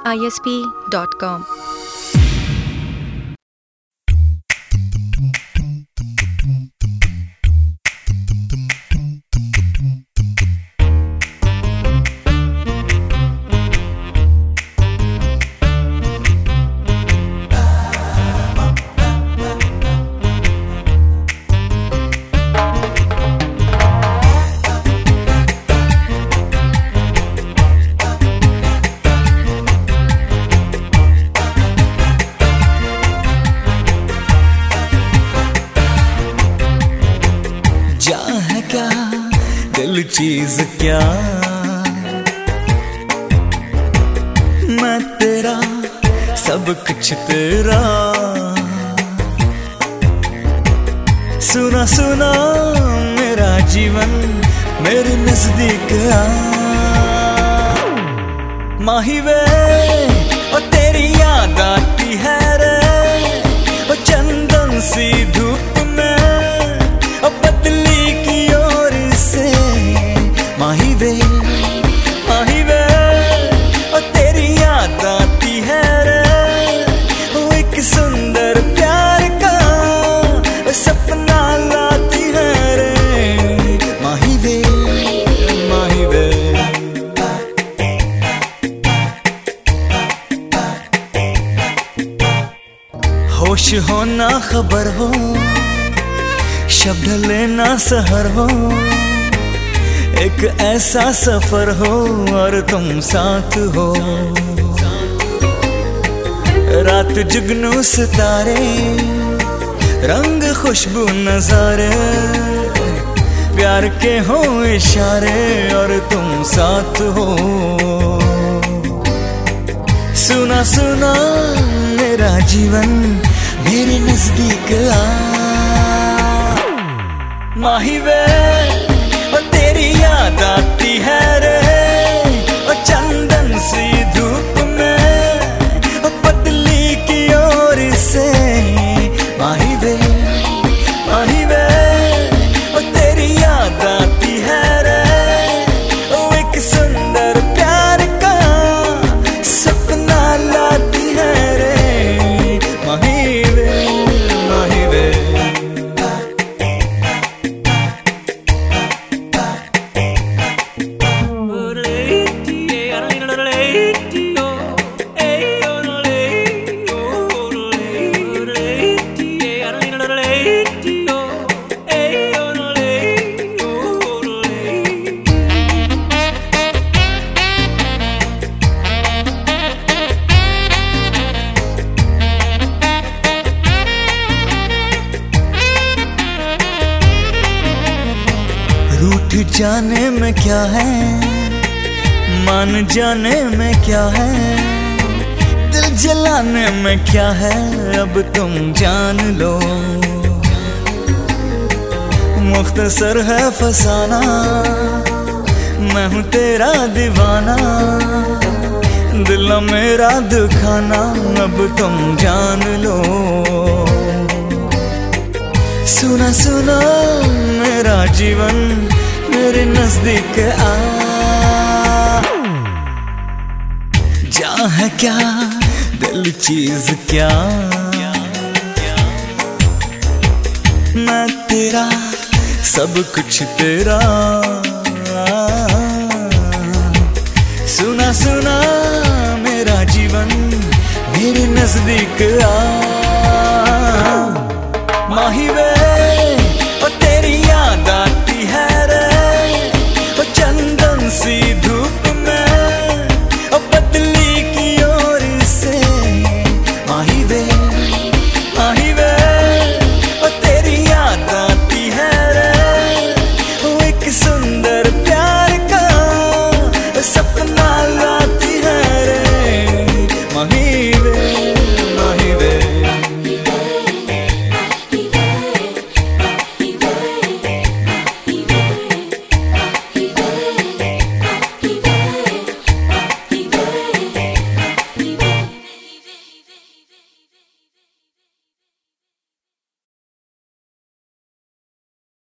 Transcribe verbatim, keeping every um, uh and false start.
आई S P dot com. जा है क्या दिल चीज क्या, मैं तेरा सब कुछ तेरा। सुना सुना मेरा जीवन मेरे नजदीक आ। माही वे ओ तेरी याद आती है रे, ओ चंदन सी धूप में ओ बदली की ओर से। माही वे माही वे ओ तेरी याद आती है रे, वो एक सुंदर प्यार का सपना लाती है रे। माही वे माही वे होश हो ना खबर हो, शब्द लेना सहर हो, एक ऐसा सफर हो और तुम साथ हो। रात जुगनू सितारे, रंग खुशबू नजारे, प्यार के हो इशारे और तुम साथ हो। सुना सुना मेरा जीवन मेरे नजदीक आ। माही वे ओ तेरी याद आती है रे, ओ चंदन सी धूप में ओ पतली की ओर से। माही वे माही वे ओ तेरी याद आती है रे, ओ एक सुंदर प्यार का सपना लाती है रे। माही वे माही वे रूठ जाने में क्या है, मान जाने में क्या है, दिल जलाने में क्या है, अब तुम जान लो। मुख्तसर है फसाना, मैं हूँ तेरा दीवाना, दिल मेरा दुखाना, अब तुम जान लो। सुना सुना मेरा जीवन मेरे नजदीक आ। जा है क्या दिल चीज क्या, मैं तेरा सब कुछ तेरा। सुना सुना मेरा जीवन मेरे नजदीक आ। माही वे